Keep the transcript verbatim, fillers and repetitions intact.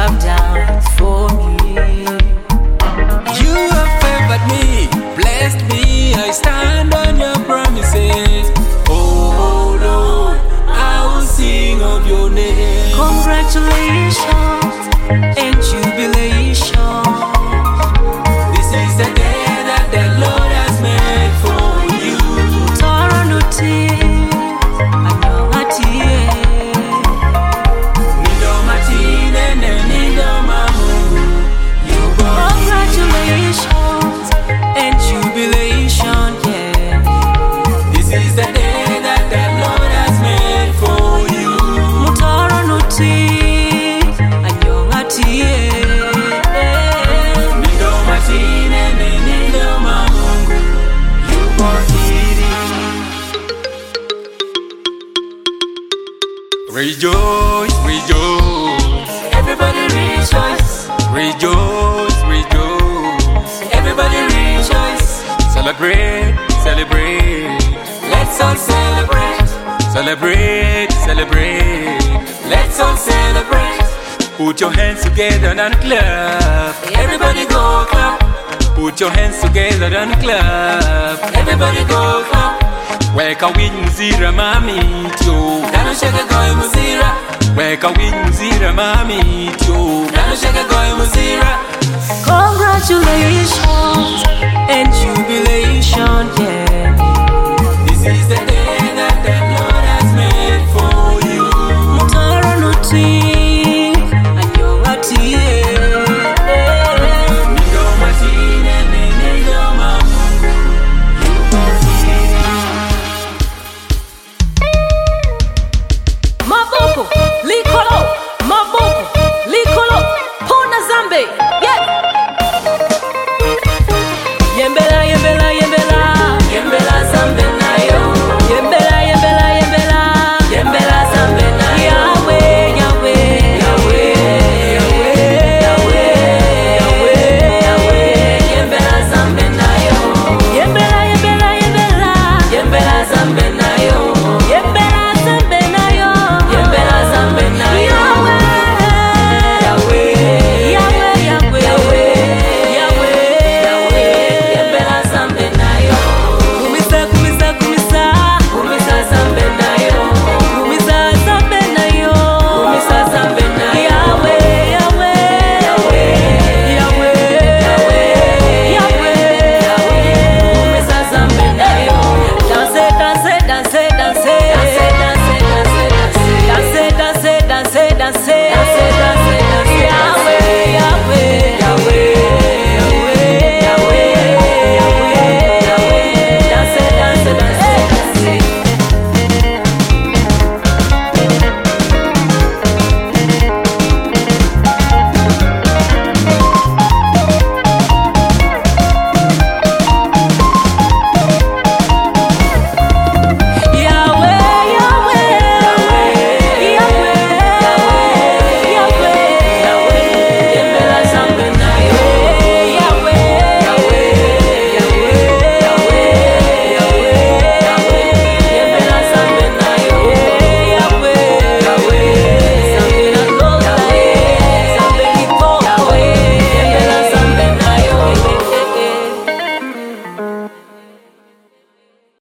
have done for me. You have favored me, blessed me. I stand on your promises. Oh Lord, I will sing of your name. Congratulations and jubilation. This is the day that the Lord has made for you. Taranuti, Anyangatie. Nindo matine ne nindo mamu. You go. Congratulations and jubilation, yeah. This is the day that the Lord has made for you. Mutaranuti, Anyangatie. Nindo matine ne nindo mamu. You go kiri. Rejoice, rejoice. Everybody rejoice. Rejoice, rejoice. Everybody rejoice. Celebrate, celebrate. Let's all celebrate. Celebrate, celebrate. Let's all celebrate. Put your hands together and clap. Everybody go clap. Put your hands together and clap. Everybody go clap. Weka win muzira mami tyo. Dano shaka go muzira. Weka win muzira mami tyo.